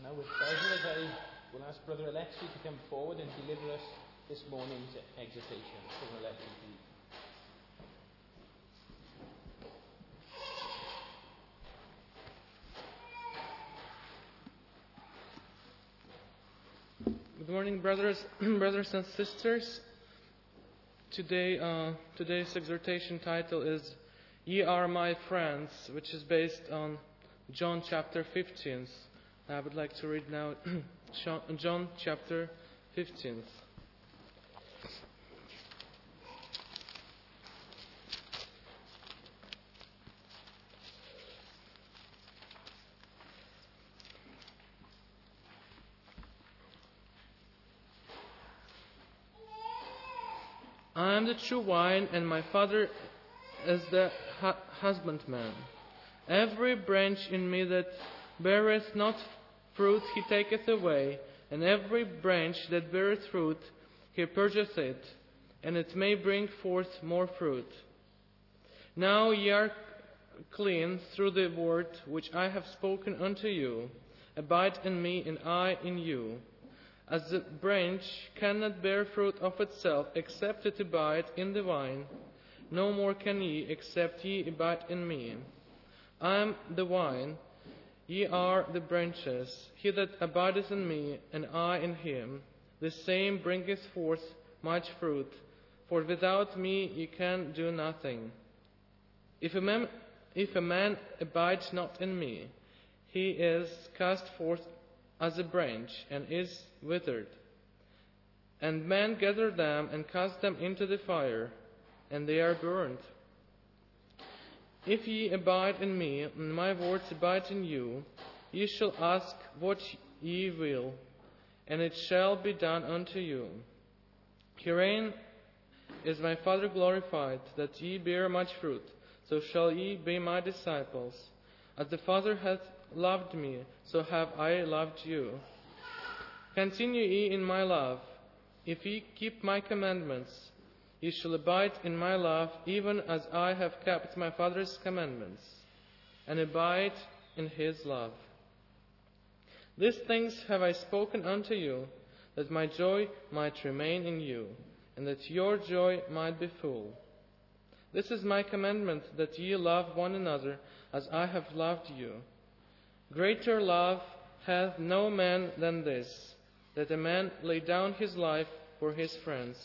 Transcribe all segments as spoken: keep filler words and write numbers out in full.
Now, with pleasure, as I will ask Brother Alexi to come forward and deliver us this morning's exhortation. Brother Alexi, please. Good morning, brothers, brothers and sisters. Today, uh, today's exhortation title is "Ye Are My Friends," which is based on John chapter fifteen. I would like to read now John chapter fifteen. I am the true vine, and my Father is the hu- husbandman. Every branch in me that beareth not fruit he taketh away, and every branch that beareth fruit he purgeth it, and it may bring forth more fruit. Now ye are clean through the word which I have spoken unto you. Abide in me, and I in you. As the branch cannot bear fruit of itself, except it abide in the vine, no more can ye, except ye abide in me. I am the vine, ye are the branches. He that abideth in me, and I in him, the same bringeth forth much fruit. For without me ye can do nothing. If a man, if a man abide not in me, he is cast forth as a branch, and is withered. And men gather them, and cast them into the fire, and they are burned. If ye abide in me, and my words abide in you, ye shall ask what ye will, and it shall be done unto you. Herein is my Father glorified, that ye bear much fruit, so shall ye be my disciples. As the Father hath loved me, so have I loved you. Continue ye in my love. If ye keep my commandments, ye shall abide in my love, even as I have kept my Father's commandments, and abide in his love. These things have I spoken unto you, that my joy might remain in you, and that your joy might be full. This is my commandment, that ye love one another as I have loved you. Greater love hath no man than this, that a man lay down his life for his friends.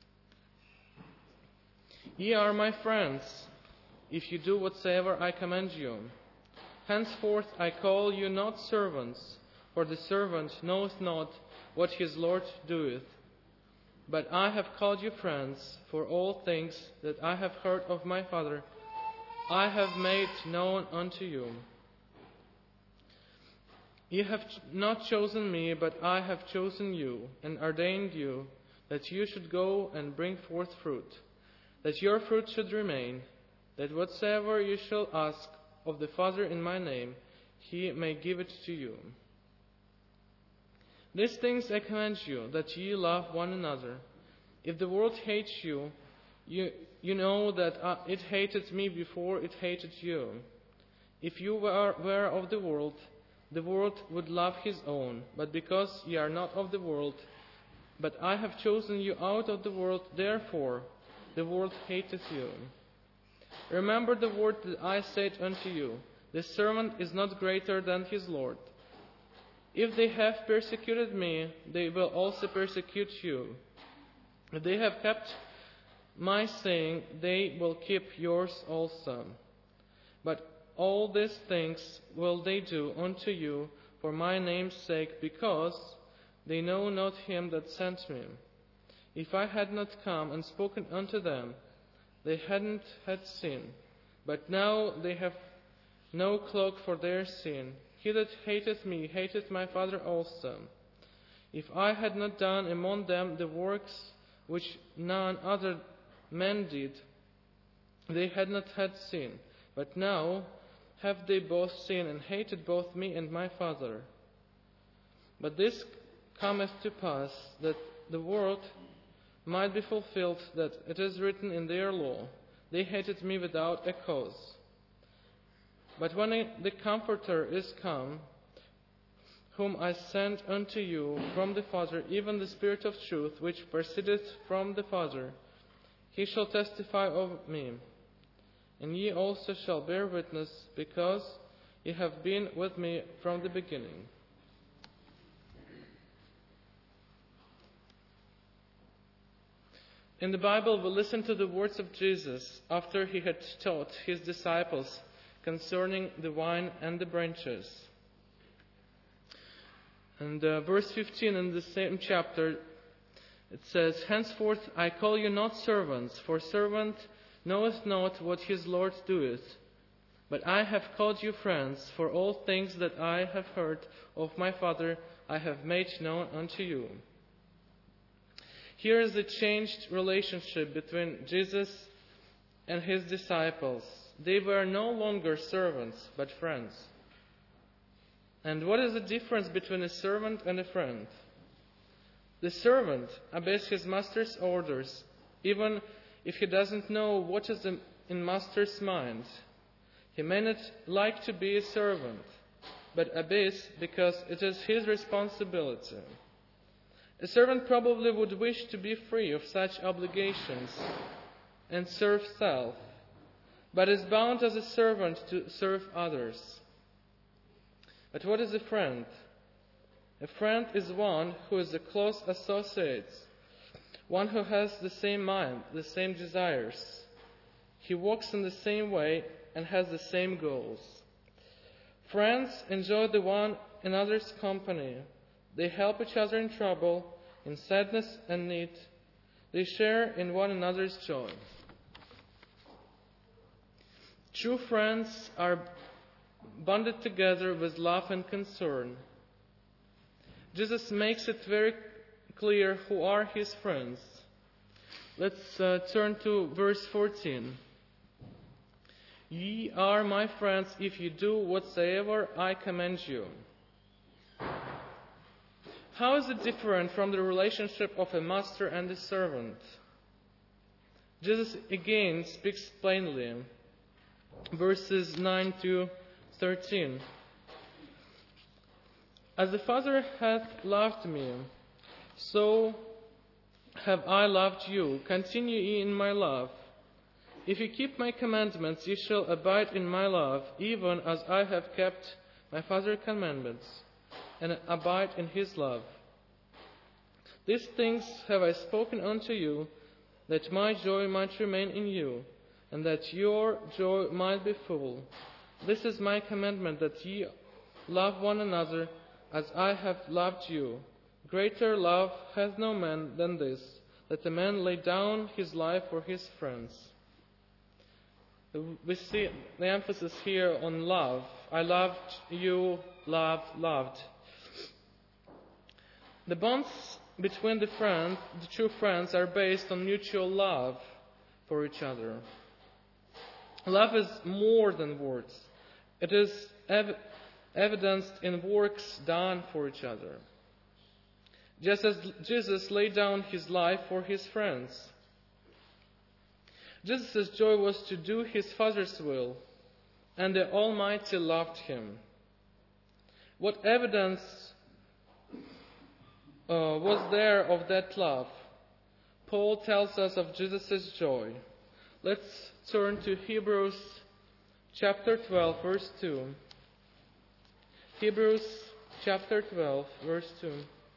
Ye are my friends, if you do whatsoever I command you. Henceforth I call you not servants, for the servant knoweth not what his Lord doeth. But I have called you friends, for all things that I have heard of my Father I have made known unto you. Ye have not chosen me, but I have chosen you, and ordained you, that you should go and bring forth fruit, that your fruit should remain, that whatsoever you shall ask of the Father in my name, he may give it to you. These things I command you, that ye love one another. If the world hates you, you, you know that uh, it hated me before it hated you. If you were, were of the world, the world would love his own. But because ye are not of the world, but I have chosen you out of the world, therefore the world hateth you. Remember the word that I said unto you, the servant is not greater than his Lord. If they have persecuted me, they will also persecute you. If they have kept my saying, they will keep yours also. But all these things will they do unto you for my name's sake, because they know not him that sent me. If I had not come and spoken unto them, they hadn't had sin. But now they have no cloak for their sin. He that hateth me hateth my Father also. If I had not done among them the works which none other man did, they had not had sin. But now have they both sinned, and hated both me and my Father. But this cometh to pass, that the word might be fulfilled, that it is written in their law, they hated me without a cause. But when the Comforter is come, whom I send unto you from the Father, even the Spirit of truth, which proceedeth from the Father, he shall testify of me. And ye also shall bear witness, because ye have been with me from the beginning. In the Bible, we listen to the words of Jesus after he had taught his disciples concerning the vine and the branches. And uh, verse fifteen in the same chapter, it says, Henceforth I call you not servants, for servant knoweth not what his Lord doeth. But I have called you friends, for all things that I have heard of my Father I have made known unto you. Here is a changed relationship between Jesus and his disciples. They were no longer servants, but friends. And what is the difference between a servant and a friend? The servant obeys his master's orders, even if he doesn't know what is in master's mind. He may not like to be a servant, but obeys because it is his responsibility. A servant probably would wish to be free of such obligations and serve self, but is bound as a servant to serve others. But what is a friend? A friend is one who is a close associate, one who has the same mind, the same desires. He walks in the same way and has the same goals. Friends enjoy the one another's company. They help each other in trouble, in sadness and need. They share in one another's joy. True friends are bonded together with love and concern. Jesus makes it very clear who are his friends. Let's uh, turn to verse fourteen. Ye are my friends if you do whatsoever I command you. How is it different from the relationship of a master and a servant? Jesus again speaks plainly. Verses nine to thirteen. As the Father hath loved me, so have I loved you. Continue ye in my love. If you keep my commandments, ye shall abide in my love, even as I have kept my Father's commandments, and abide in his love. These things have I spoken unto you, that my joy might remain in you, and that your joy might be full. This is my commandment, that ye love one another as I have loved you. Greater love hath no man than this, that a man lay down his life for his friends. We see the emphasis here on love. I loved you, loved, loved. The bonds between the friends, the true friends, are based on mutual love for each other. Love is more than words. It is ev- evidenced in works done for each other. Just as Jesus laid down his life for his friends. Jesus' joy was to do his Father's will, and the Almighty loved him. What evidence uh, was there of that love? Paul tells us of Jesus' joy. Let's turn to Hebrews chapter twelve, verse two. Hebrews chapter twelve, verse two.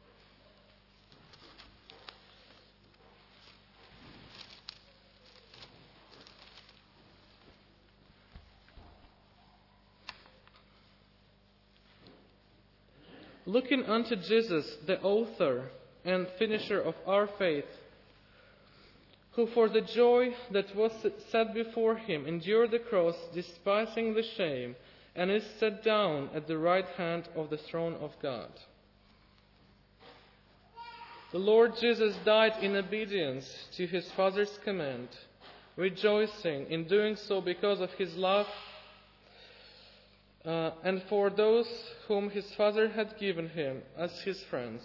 Looking unto Jesus, the author and finisher of our faith, who for the joy that was set before him endured the cross, despising the shame, and is set down at the right hand of the throne of God. The Lord Jesus died in obedience to his Father's command, rejoicing in doing so because of his love uh, and for those whom his Father had given him as his friends.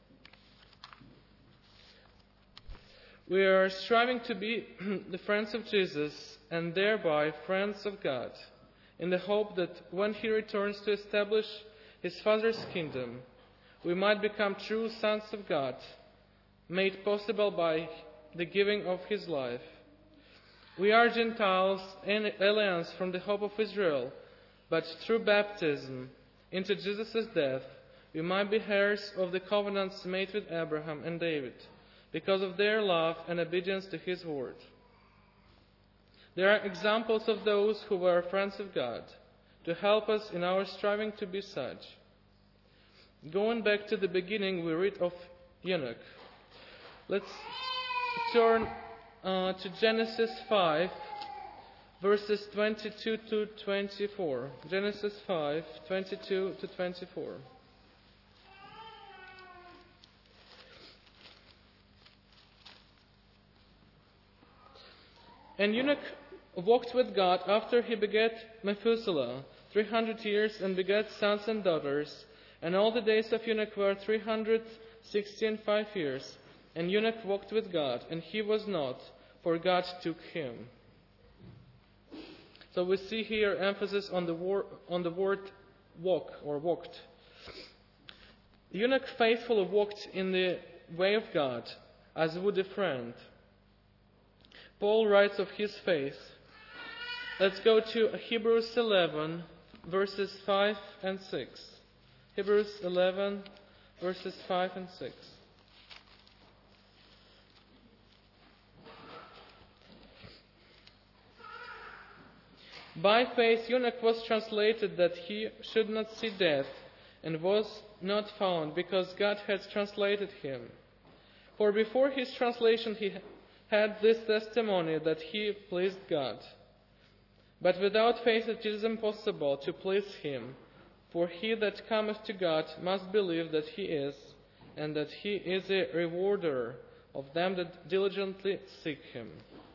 We are striving to be the friends of Jesus and thereby friends of God, in the hope that when he returns to establish his Father's kingdom, we might become true sons of God, made possible by the giving of his life. We are Gentiles and aliens from the hope of Israel, but through baptism into Jesus' death, we might be heirs of the covenants made with Abraham and David, because of their love and obedience to his word. There are examples of those who were friends of God to help us in our striving to be such. Going back to the beginning, we read of Enoch. Let's turn uh, to Genesis five, verses twenty-two to twenty-four. Genesis five, twenty-two to twenty-four. And Enoch walked with God after he begat Methuselah three hundred years and begat sons and daughters. And all the days of Enoch were three hundred sixty and five years. And Enoch walked with God, and he was not, for God took him. So we see here emphasis on the, wor- on the word walk or walked. Enoch faithfully walked in the way of God, as would a friend. Paul writes of his faith. Let's go to Hebrews eleven, verses five and six. Hebrews eleven, verses five and six. By faith Enoch was translated that he should not see death, and was not found, because God had translated him. For before his translation he had this testimony, that he pleased God. But without faith it is impossible to please him. For he that cometh to God must believe that he is, and that he is a rewarder of them that diligently seek him.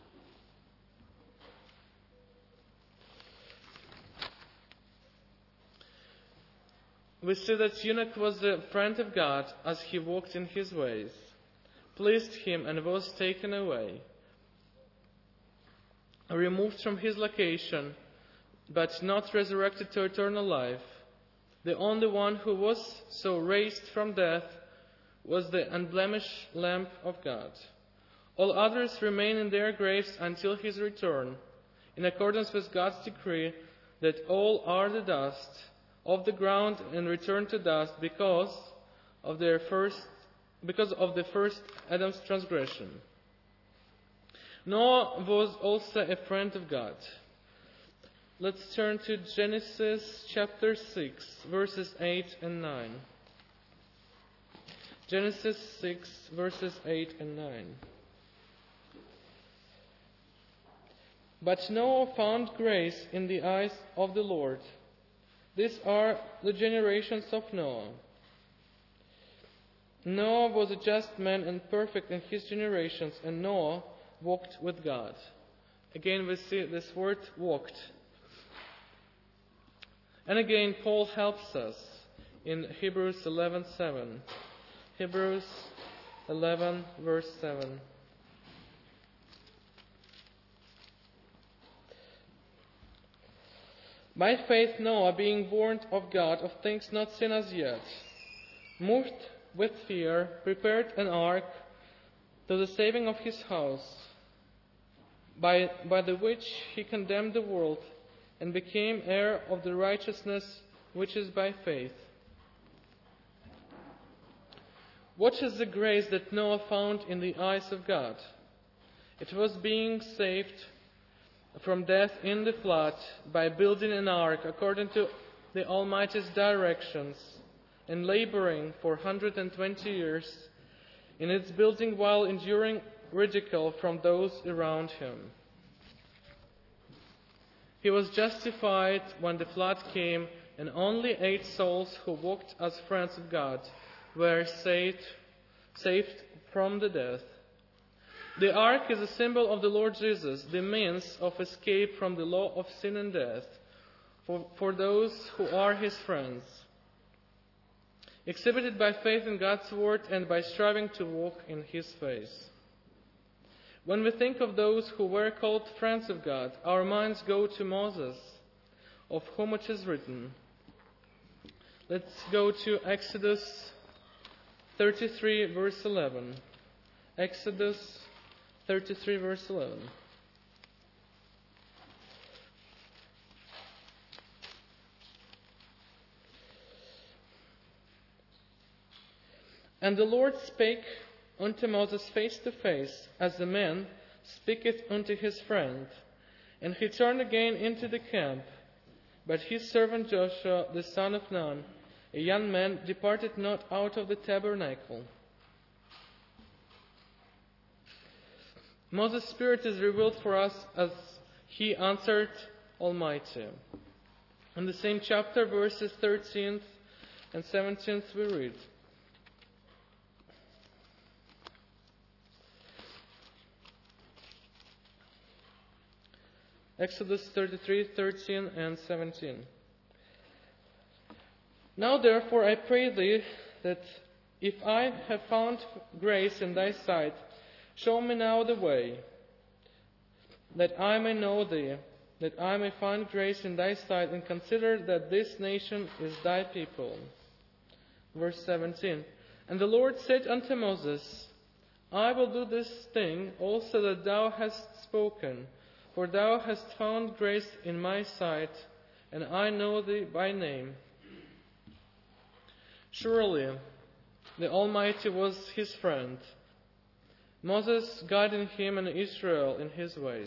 We see that Enoch was a friend of God as he walked in his ways, pleased him, and was taken away, removed from his location, but not resurrected to eternal life. The only one who was so raised from death was the unblemished Lamb of God. All others remain in their graves until his return, in accordance with God's decree that all are the dust of the ground and return to dust because of their first because of the first Adam's transgression. Noah was also a friend of God. Let's turn to Genesis chapter six, verses eight and nine. Genesis six, verses eight and nine. But Noah found grace in the eyes of the Lord. These are the generations of Noah. Noah was a just man and perfect in his generations, and Noah walked with God. Again, we see this word walked. And again, Paul helps us in Hebrews eleven seven. Hebrews eleven, verse seven. By faith Noah, being warned of God of things not seen as yet, moved with fear, prepared an ark to the saving of his house, by, by the which he condemned the world, and became heir of the righteousness which is by faith. What is the grace that Noah found in the eyes of God? It was being saved from death in the flood by building an ark according to the Almighty's directions, and laboring for one hundred twenty years in its building while enduring ridicule from those around him. He was justified when the flood came, and only eight souls who walked as friends of God were saved, saved from the death. The ark is a symbol of the Lord Jesus, the means of escape from the law of sin and death for, for those who are his friends, exhibited by faith in God's word and by striving to walk in his ways. When we think of those who were called friends of God, our minds go to Moses, of whom it is written, Let's go to Exodus thirty-three, verse eleven. Exodus thirty-three, verse eleven. And the Lord spake unto Moses face to face, as a man speaketh unto his friend. And he turned again into the camp. But his servant Joshua, the son of Nun, a young man, departed not out of the tabernacle. Moses' spirit is revealed for us as he answered Almighty. In the same chapter, verses thirteen and seventeen, we read, Exodus thirty-three, thirteen and seventeen. Now therefore I pray thee that if I have found grace in thy sight, show me now the way, that I may know thee, that I may find grace in thy sight, and consider that this nation is thy people. Verse seventeen. And the Lord said unto Moses, I will do this thing also that thou hast spoken, for thou hast found grace in my sight, and I know thee by name. Surely the Almighty was his friend, Moses guiding him and Israel in his ways.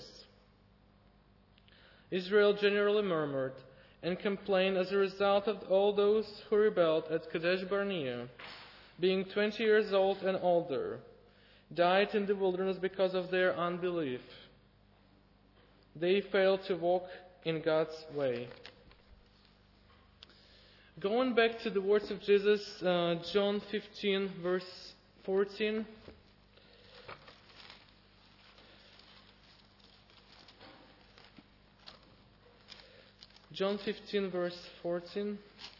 Israel generally murmured and complained as a result of all those who rebelled at Kadesh Barnea, being twenty years old and older, died in the wilderness because of their unbelief. They failed to walk in God's way. Going back to the words of Jesus, uh, John fifteen, verse fourteen. John fifteen, verse fourteen.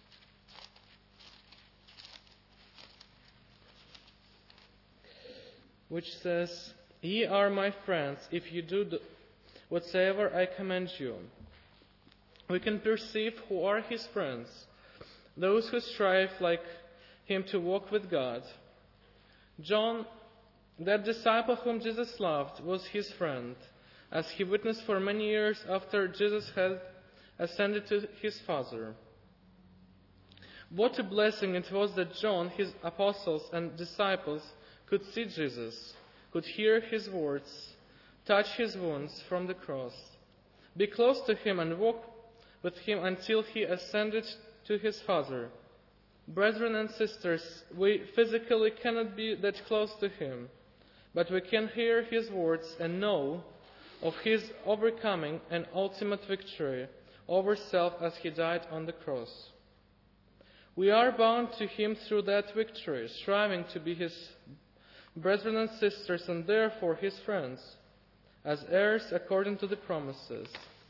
Which says, Ye are my friends, if you do the whatsoever I command you. We can perceive who are his friends, those who strive like him to walk with God. John, that disciple whom Jesus loved, was his friend, as he witnessed for many years after Jesus had ascended to his Father. What a blessing it was that John, his apostles and disciples, could see Jesus, could hear his words, touch his wounds from the cross, be close to him and walk with him until he ascended to his Father. Brethren and sisters, we physically cannot be that close to him, but we can hear his words and know of his overcoming and ultimate victory over self as he died on the cross. We are bound to him through that victory, striving to be his brethren and sisters and therefore his friends, as heirs according to the promises.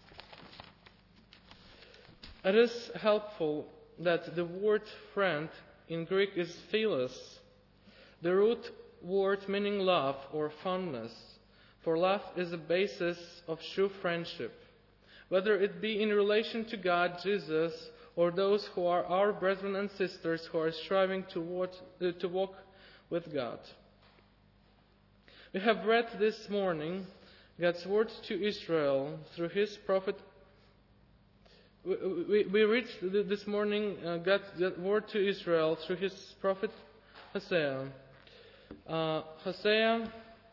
It is helpful that the word friend in Greek is philos, the root word meaning love or fondness, for love is the basis of true friendship, whether it be in relation to God, Jesus, or those who are our brethren and sisters who are striving to walk, uh, to walk with God. We have read this morning God's word to Israel through his prophet. We, we, we read this morning uh, God's word to Israel through his prophet Hosea. Uh, Hosea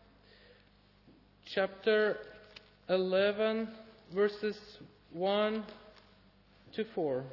chapter eleven, verses one to four.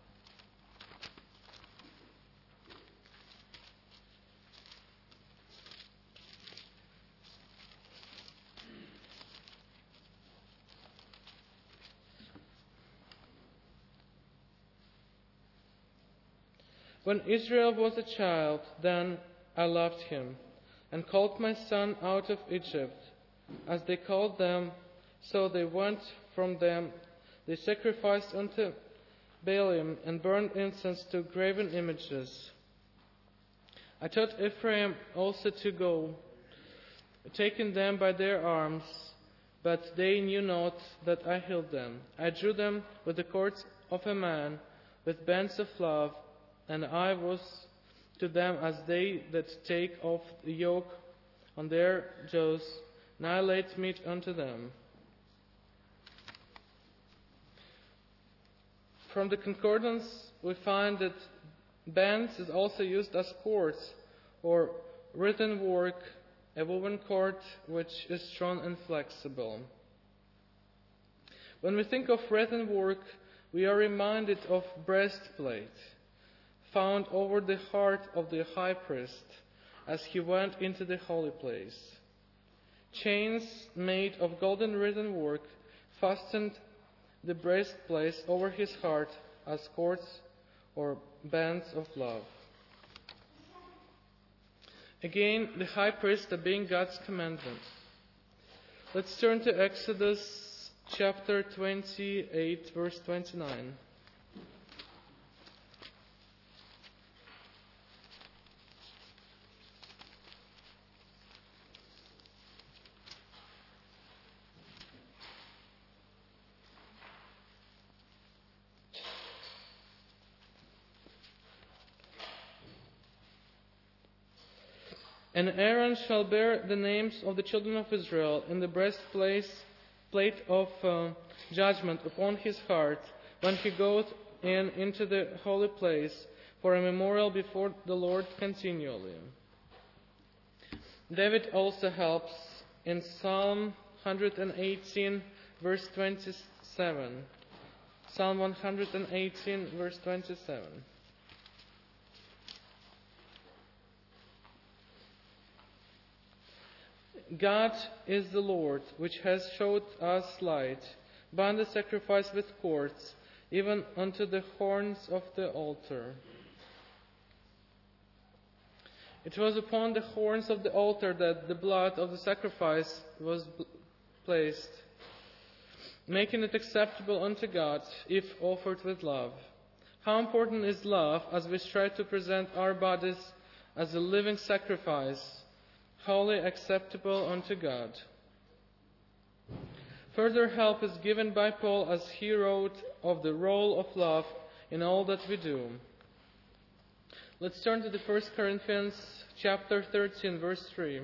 When Israel was a child, then I loved him, and called my son out of Egypt. As they called them, so they went from them. They sacrificed unto Baalim, and burned incense to graven images. I taught Ephraim also to go, taking them by their arms, but they knew not that I healed them. I drew them with the cords of a man, with bands of love, and I was to them as they that take off the yoke on their jaws, and I laid meat unto them. From the concordance, we find that bands is also used as cords or written work, a woven cord which is strong and flexible. When we think of written work, we are reminded of breastplate found over the heart of the high priest as he went into the holy place. Chains made of golden written work fastened the breastplate over his heart as cords or bands of love. Again, the high priest obeying God's commandment. Let's turn to Exodus chapter twenty-eight, verse twenty-nine. And Aaron shall bear the names of the children of Israel in the breastplate plate of uh, judgment upon his heart when he goeth in into the holy place for a memorial before the Lord continually. David also helps in Psalm one eighteen, verse twenty-seven. Psalm one eighteen, verse twenty-seven. God is the Lord, which has showed us light, bound the sacrifice with cords, even unto the horns of the altar. It was upon the horns of the altar that the blood of the sacrifice was placed, making it acceptable unto God if offered with love. How important is love as we strive to present our bodies as a living sacrifice, wholly acceptable unto God. Further help is given by Paul as he wrote of the role of love in all that we do. Let's turn to the First Corinthians chapter thirteen, verse three.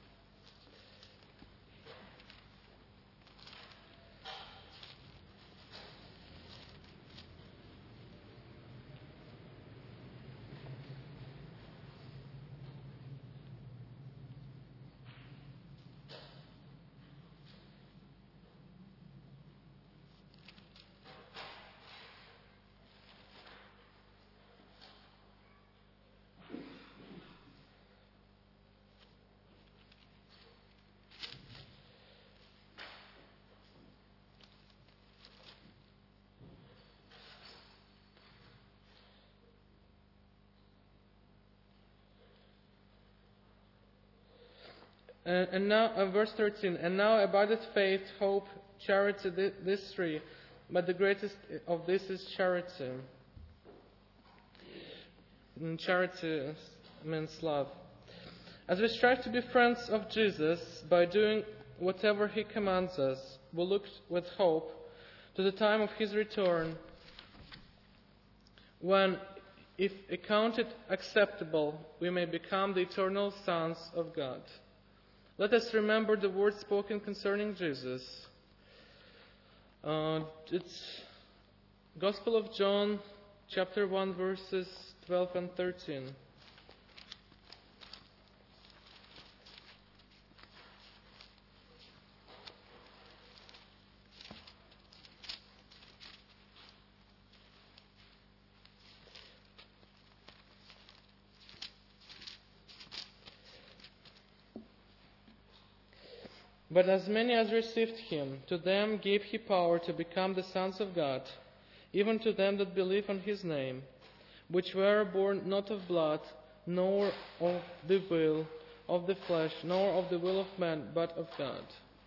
Uh, and now, uh, verse thirteen, and now abideth faith, hope, charity, th- this three, but the greatest of this is charity. And charity means love. As we strive to be friends of Jesus by doing whatever He commands us, we look with hope to the time of His return, when, if accounted acceptable, we may become the eternal sons of God. Let us remember the words spoken concerning Jesus. Uh, it's Gospel of John, chapter one, verses twelve and thirteen. But as many as received Him, to them gave He power to become the sons of God, even to them that believe on His name, which were born not of blood, nor of the will of the flesh, nor of the will of man, but of God.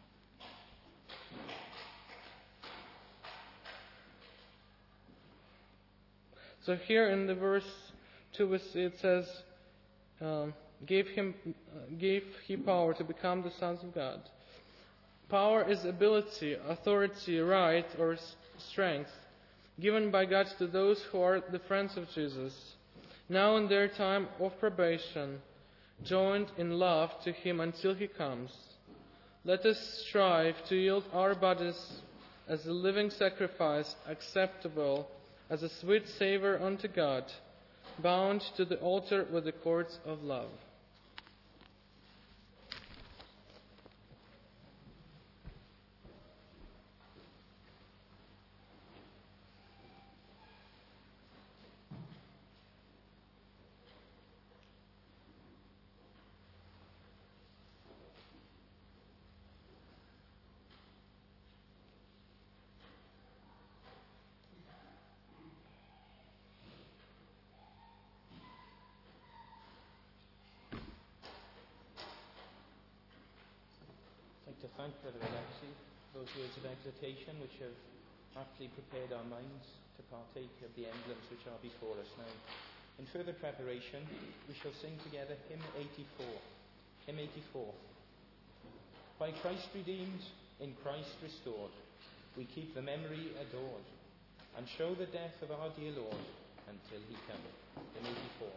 So here in the verse two it says, um, gave him, uh, gave He power to become the sons of God. Power is ability, authority, right, or strength given by God to those who are the friends of Jesus. now in their time of probation, joined in love to him until he comes. Let us strive to yield our bodies as a living sacrifice, acceptable as a sweet savor unto God, bound to the altar with the cords of love. To thank Brother Alexei for those words of exhortation which have aptly prepared our minds to partake of the emblems which are before us now. In further preparation, we shall sing together hymn eighty-four. Hymn eighty-four. By Christ redeemed, in Christ restored, we keep the memory adored, and show the death of our dear Lord until he come. Hymn eighty-four.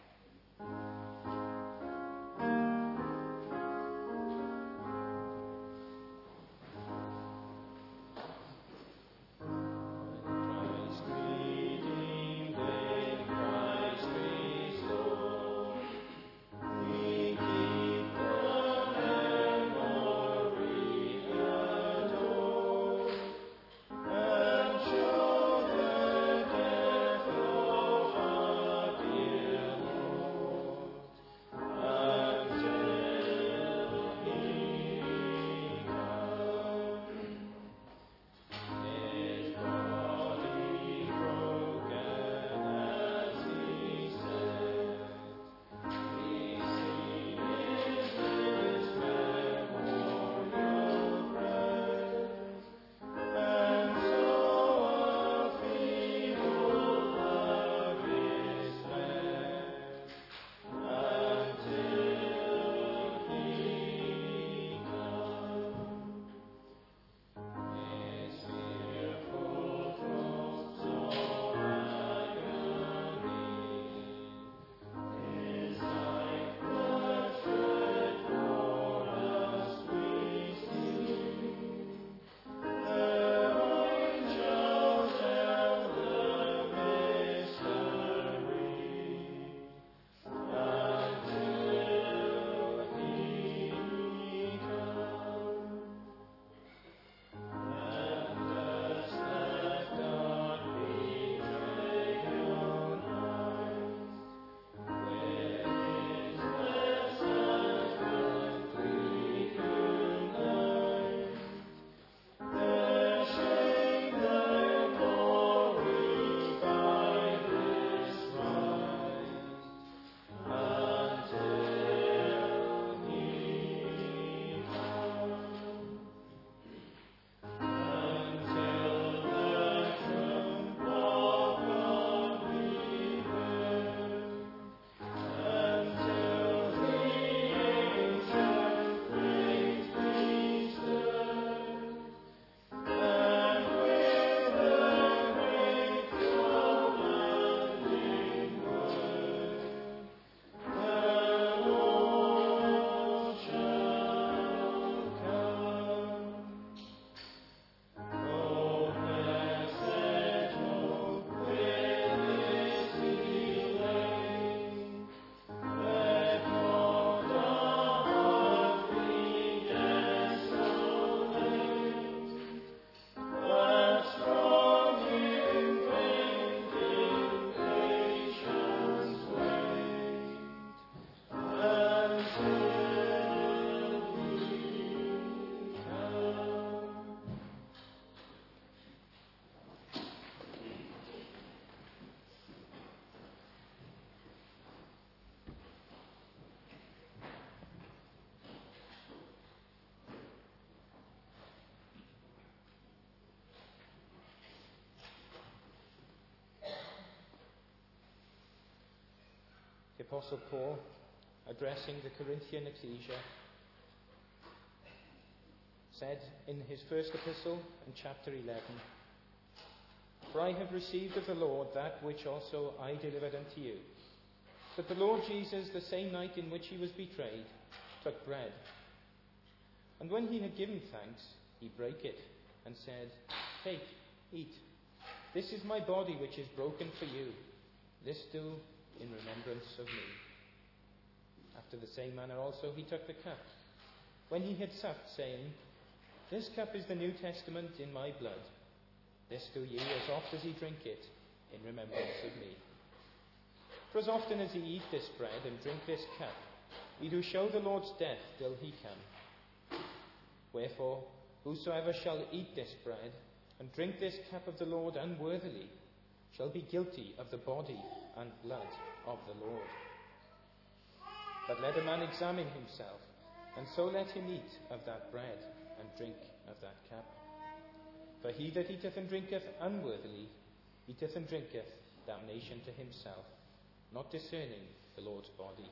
The Apostle Paul, addressing the Corinthian ecclesia, said in his first epistle in chapter eleven, "For I have received of the Lord that which also I delivered unto you, But the Lord Jesus, the same night in which he was betrayed, took bread. And when he had given thanks, he brake it and said, "Take, eat. This is my body which is broken for you. This do in remembrance of me." After the same manner also he took the cup, when he had supped, saying, "This cup is the New Testament in my blood. This do ye as oft as ye drink it, in remembrance of me. For as often as ye eat this bread and drink this cup, ye do show the Lord's death till he come. Wherefore, whosoever shall eat this bread and drink this cup of the Lord unworthily shall be guilty of the body and blood of the Lord. But let a man examine himself, and so let him eat of that bread and drink of that cup. For he that eateth and drinketh unworthily eateth and drinketh damnation to himself, not discerning the Lord's body."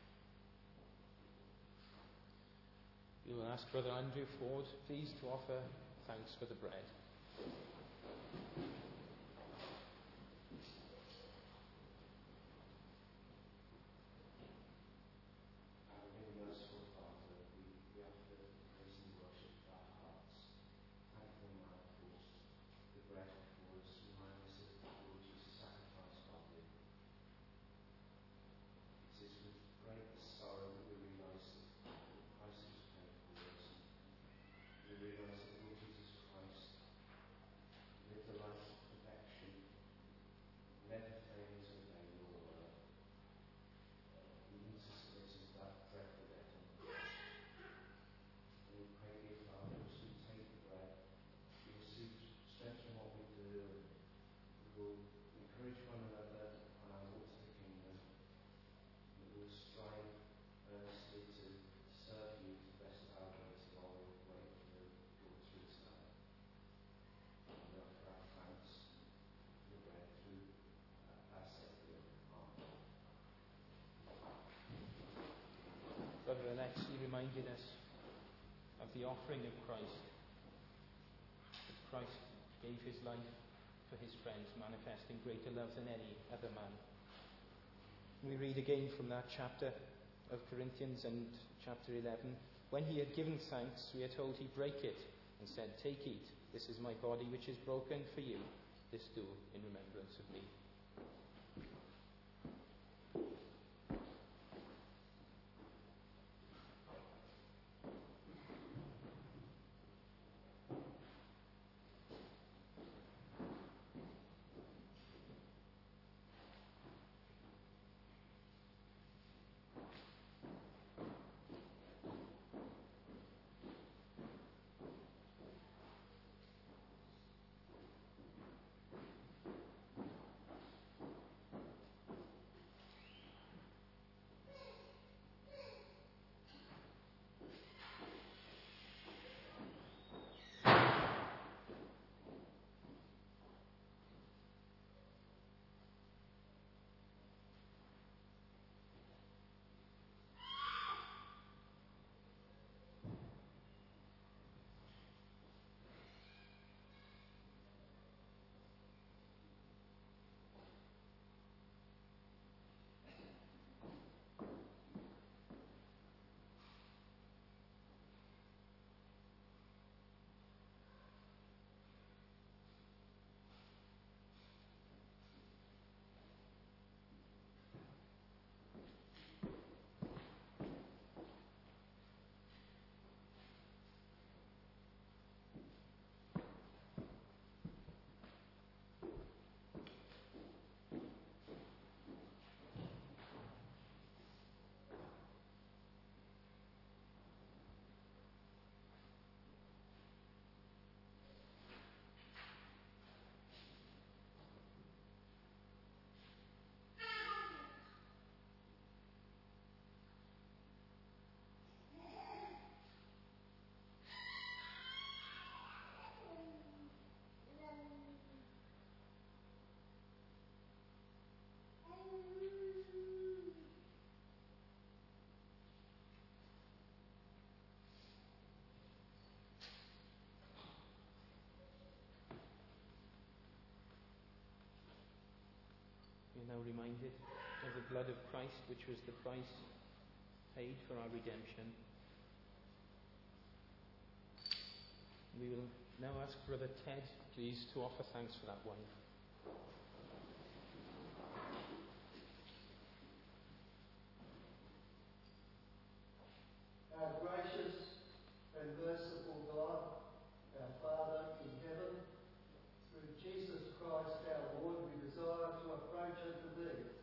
We will ask Brother Andrew Ford, please, to offer thanks for the bread. Brother Alexi reminded us of the offering of Christ. That Christ gave his life for his friends, manifesting greater love than any other man. We read again from that chapter of Corinthians and chapter eleven. When he had given thanks, we are told he brake it and said, "Take, eat. This is my body which is broken for you. This do in remembrance of me." We are now reminded of the blood of Christ, which was the price paid for our redemption. We will now ask Brother Ted, please, to offer thanks for that wine. Our gracious and merciful God, our Father in heaven, through Jesus Christ our Lord, we desire to approach unto Thee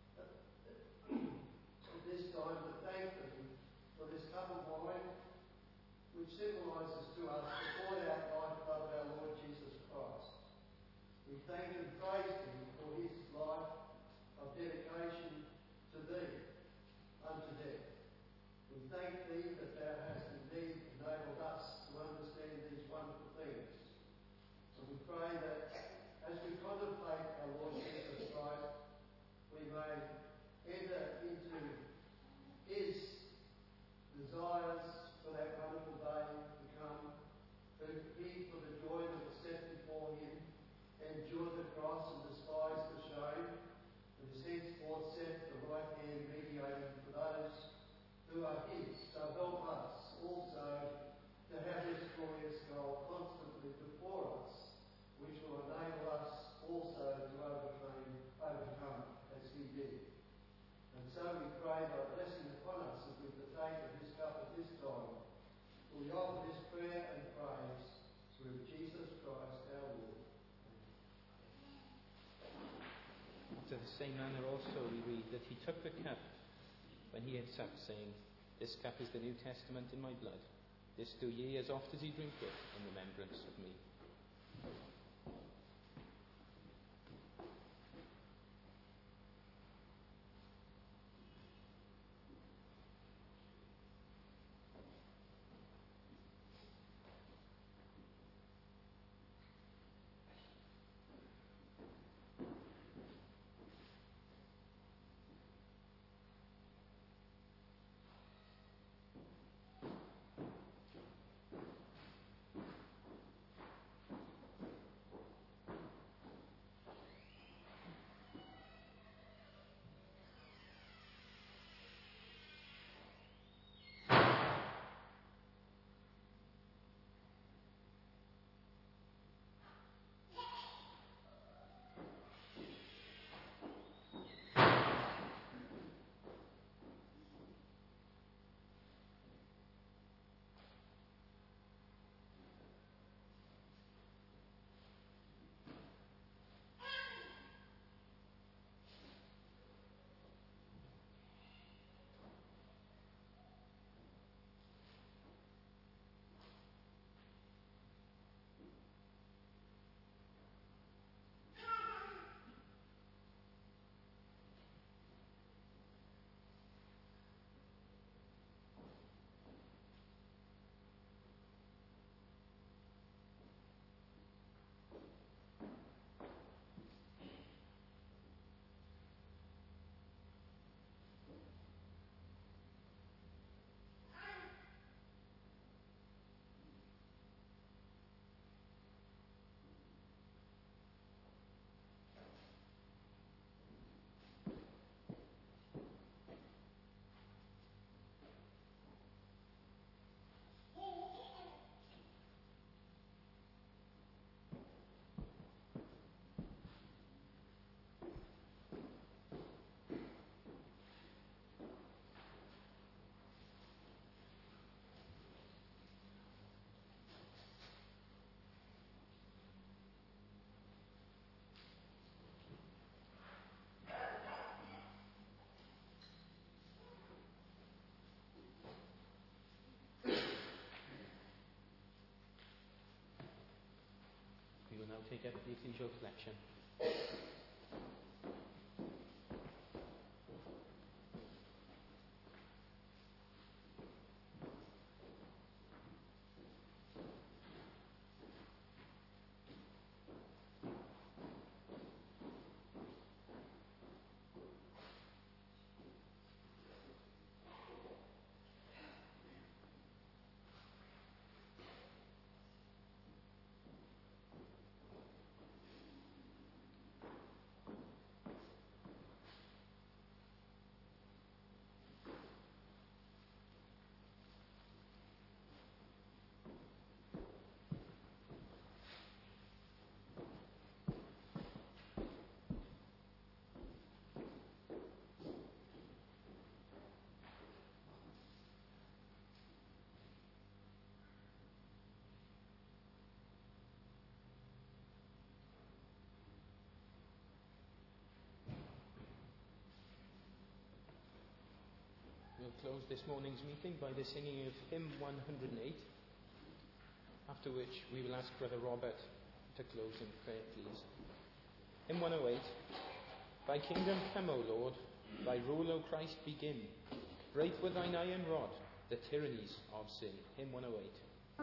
at this time to thank Thee for this cup of wine, which symbolises to us the poured out lifeblood of our Lord Jesus Christ. We thank and praise Thee for His life of dedication to Thee unto death. We thank Thee that Thou hast indeed enabled us to understand these wonderful things. And we pray that as we contemplate our Lord Jesus Christ, we may enter into His desires for that wonderful day to come, who He, for the joy that was set before Him, endured the cross and despised the shame, and is henceforth set at the right hand mediating for those who are His. So help us also to have this glorious goal constantly before us, which will enable us also to overcome, overcome as He did. And so we pray Thy blessing upon us as we partake of this cup at this time. We offer this prayer and praise through Jesus Christ our Lord. After the same manner also we read that He took the cup when He had supped, saying, This cup is the New Testament in my blood. This do ye as oft as ye drink it in remembrance of me. Now take up the ecclesial collection. We'll close this morning's meeting by the singing of hymn one hundred eight, after which we will ask Brother Robert to close in prayer, please. Hymn one oh eight. Thy kingdom come, O Lord, thy rule, O Christ, begin. Break with thine iron rod the tyrannies of sin. Hymn one oh eight.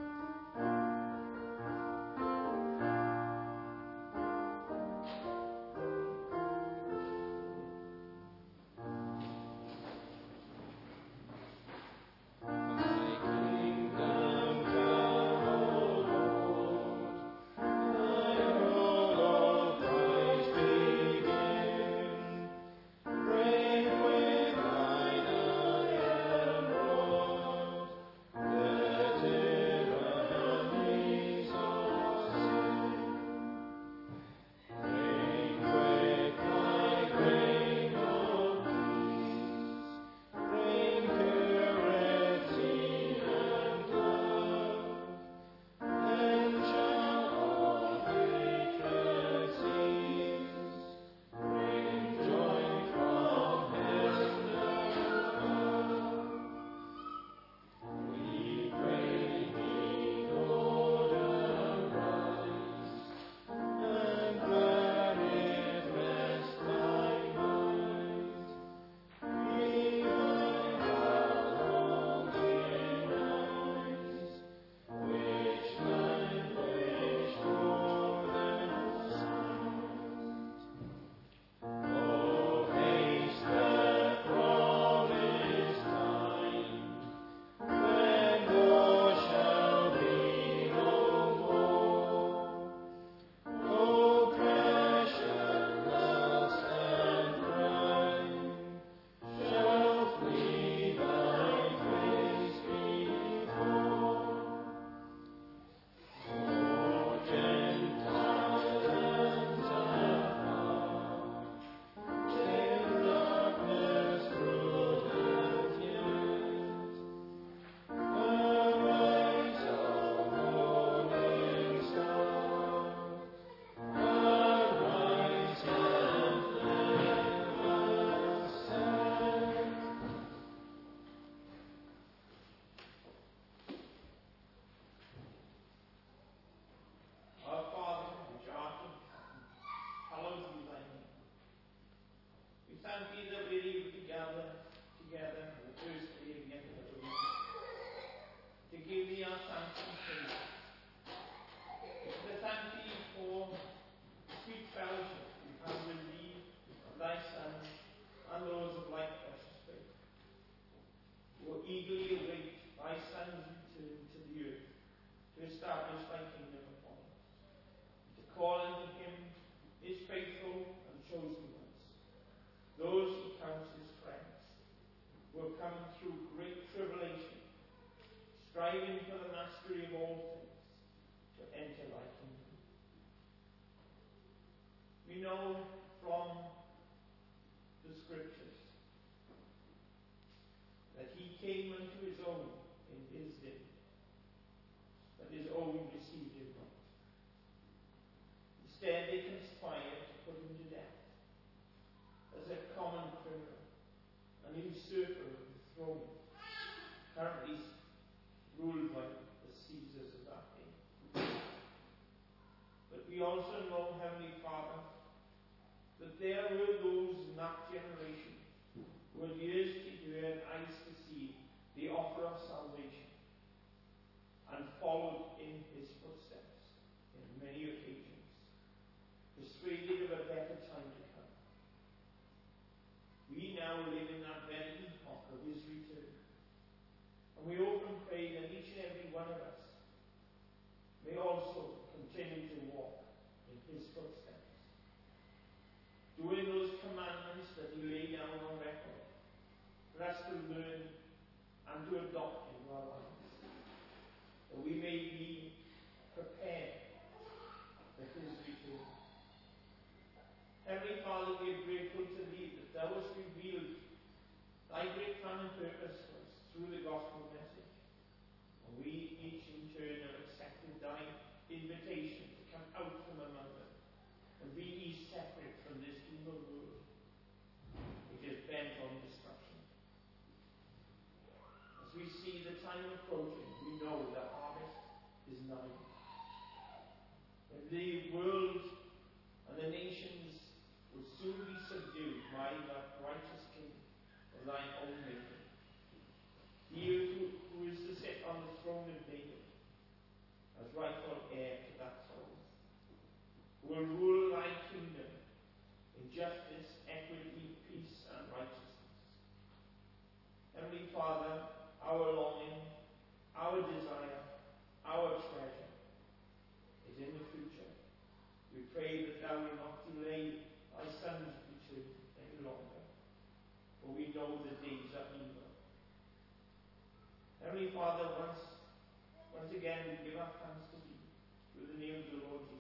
striving for the mastery of all things, to enter thy kingdom. We know from the scriptures that he came unto his own in his day, but his own received him not. Instead, they conspired to put him to death as a common criminal, an usurper of the throne, currently ruled by the Caesars of that day. But we also know, Heavenly Father, that there were those in that generation who had ears to hear and eyes to see the offer of salvation, and followed in his footsteps in many occasions, persuaded of a better time to come. We now live in that very epoch of his return, and we often pray that each and every one of us may also continue to walk in his footsteps, doing those commandments that he laid down on record for us to learn and to adopt into our lives, that we may be prepared for his return. Heavenly Father, we are grateful to thee that thou hast revealed thy great plan and purpose to us through the gospel message. And we each in turn have accepted thy invitation to come out from among them and be ye separate from this evil world which is bent on destruction. we see the time approaching, we know the harvest is nigh. And the world and the nations will soon be subdued by the righteous King of thine own making. He who, who is to sit on the throne of David as rightful heir to that throne, who will rule thy kingdom in justice, equity, peace, and righteousness. Heavenly Father, our longing, our desire, our treasure is in the future. We pray that thou will not delay thy Son's return any longer, for we know the days are evil. Heavenly Father, once, once again we give our thanks to thee through the name of the Lord Jesus.